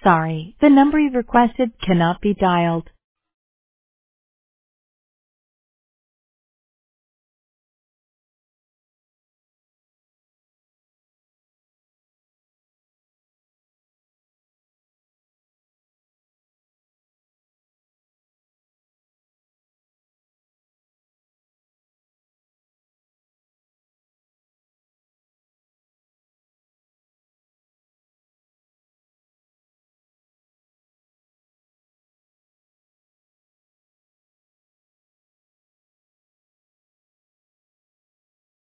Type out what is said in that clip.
Sorry, the number you've requested cannot be dialed.